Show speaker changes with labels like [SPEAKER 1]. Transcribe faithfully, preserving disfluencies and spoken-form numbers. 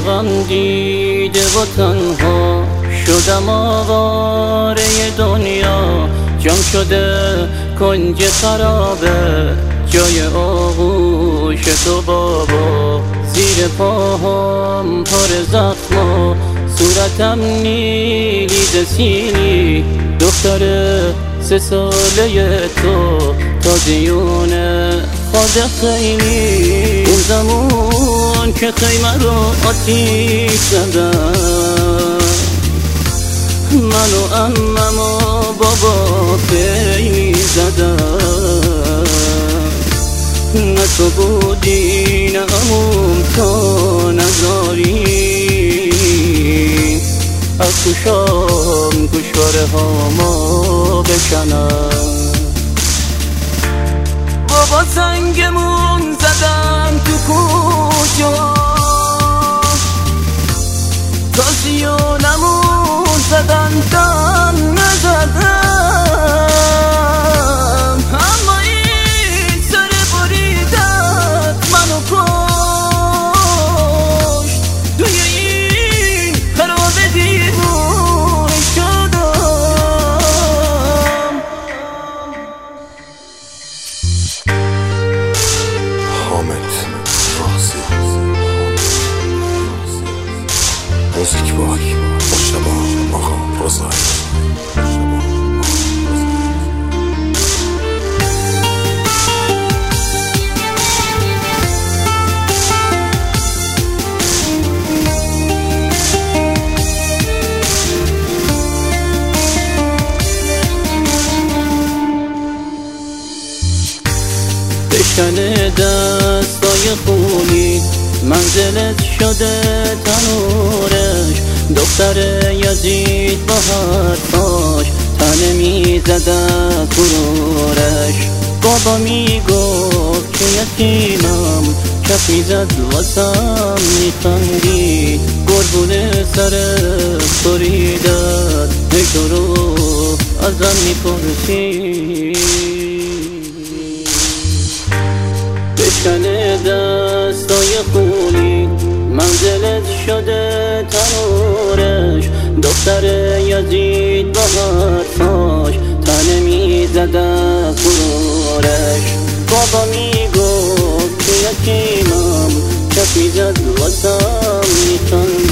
[SPEAKER 1] غم دیده و تنها شدم آواره دنیا، جام شده کنج خرابه جای آغوش تو بابا. زیر پاهم پر زخم و صورتم نیلی سیلی، دختر سه ساله تو تا دیونه خود خیلی. اون زمان که خیمه رو آتیش زدم، من و عمم و بابا پی زدم، نه تو بودی نه عموم تو نزاری، از گوشام گوشواره هامو بکنم. بابا سنگمون زدم تو کوچه، تازیونمون زدن دم نزدم، اما این سر بریدت منو کشت، توی این خراب دیوونه شدم.
[SPEAKER 2] حامد رازی، موزیک بای مجتبی آقا رضایی.
[SPEAKER 1] بشکنه دستای خونی، منزلت شده تنورش، دختر یزید با حرفاش تنه میزد از غرورش. بابا میگفت که یتیمم، کف میزد واسم میخندید، قربون سرت بریدت ای تو رو ازم میپرسید. بشکنه دستای خونی، منزلت شده تنورش، دختر یزید با حرفاش تنه میزد از غرورش. بابا میگفت که یتیمم، کف میزد واسم میخندید،